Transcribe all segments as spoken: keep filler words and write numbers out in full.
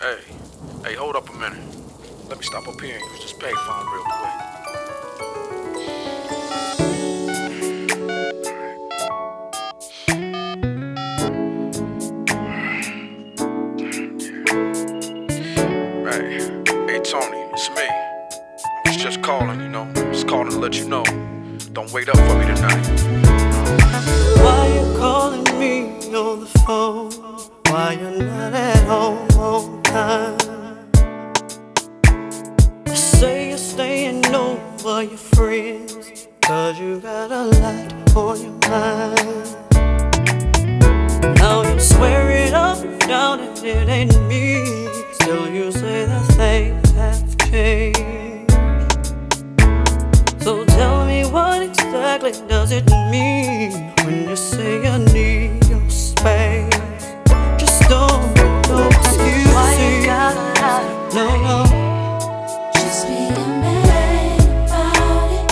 Hey, hey, hold up a minute. Let me stop up here and use this payphone real quick. Hey, hey Tony, it's me. I was just calling, you know, just calling to let you know. Don't wait up for me tonight. Why you calling me on the phone? Why you're not at home on time? You say you're staying over your friends, cause you got a lot on your mind. Now you swear it up and down and it ain't me. Still you say that things have changed. So tell me, what exactly does it mean when you say you need your space? Just don't make no excuses. Why you gotta lie to No, me? no. Just be a man about it.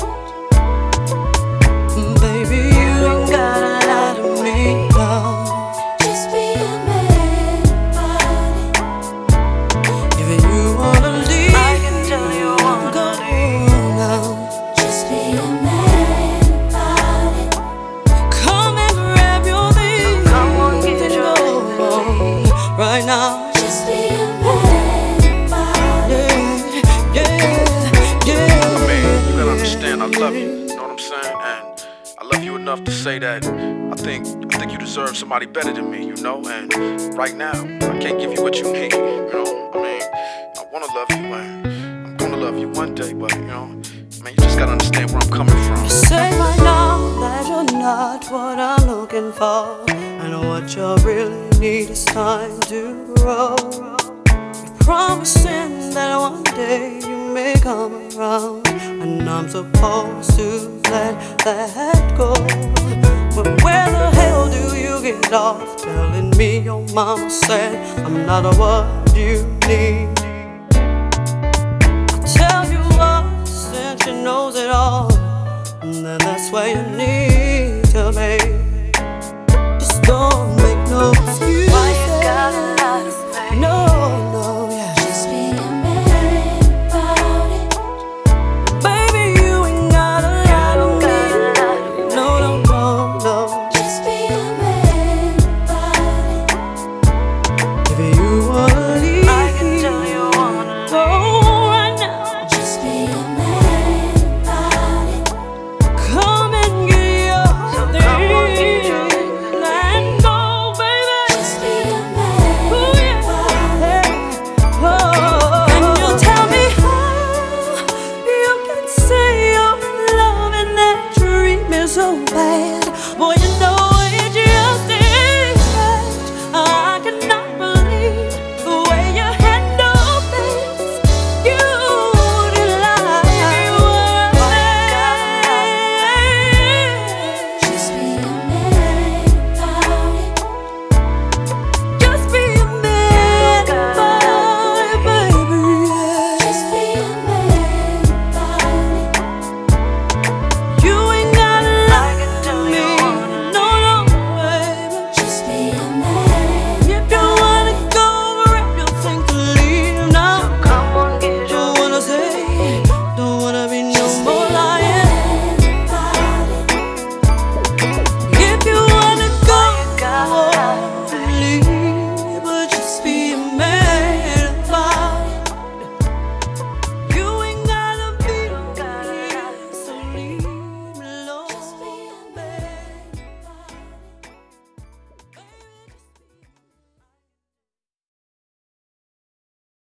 Baby, you ain't gotta lie to me, no. Just be a man about it. If you wanna leave, I can tell you wanna go leave. now. Just be a man about it. Come and grab your things, Come on, get and your go things. right now. Just be a man about it. Yeah, yeah, yeah. I mean, you gotta understand I love you, you know what I'm saying? And I love you enough to say that I think I think you deserve somebody better than me, you know? And right now, I can't give you what you need, you know? I mean, I wanna love you and I'm gonna love you one day, but you know, I mean, you just gotta understand where I'm coming from. Say right now that you're not what I'm looking for, and what you really need is time to grow. You're promising that one day you may come around, and I'm supposed to let that go. But where the hell do you get off telling me your mama said I'm not what you need? I tell you what, since she knows it all, and then that's where you need to be. Just don't make no